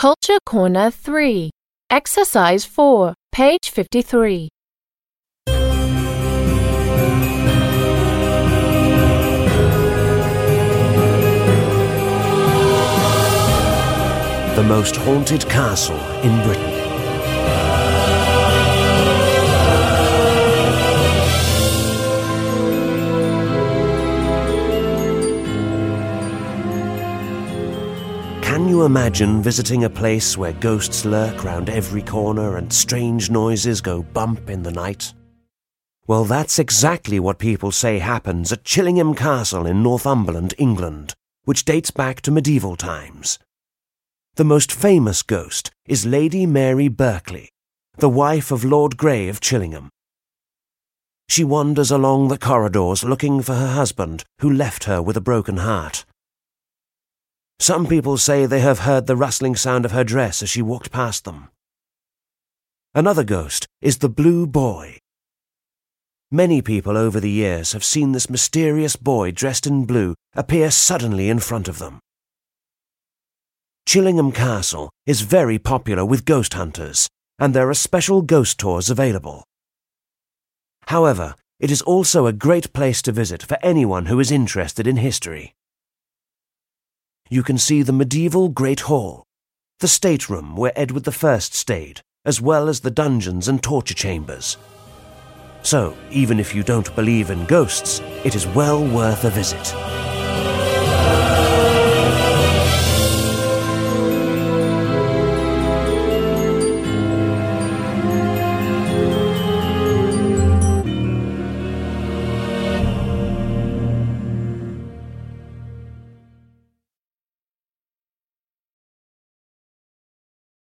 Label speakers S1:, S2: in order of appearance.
S1: Culture Corner 3, Exercise 4, page 53.
S2: The most haunted castle in Britain. Can you imagine visiting a place where ghosts lurk round every corner and strange noises go bump in the night? Well, that's exactly what people say happens at Chillingham Castle in Northumberland, England, which dates back to medieval times. The most famous ghost is Lady Mary Berkeley, the wife of Lord Grey of Chillingham. She wanders along the corridors looking for her husband, who left her with a broken heart. Some people say they have heard the rustling sound of her dress as she walked past them. Another ghost is the Blue Boy. Many people over the years have seen this mysterious boy dressed in blue appear suddenly in front of them. Chillingham Castle is very popular with ghost hunters, and there are special ghost tours available. However, it is also a great place to visit for anyone who is interested in history. You can see the medieval Great Hall, the stateroom where Edward I stayed, as well as the dungeons and torture chambers. So, even if you don't believe in ghosts, it is well worth a visit.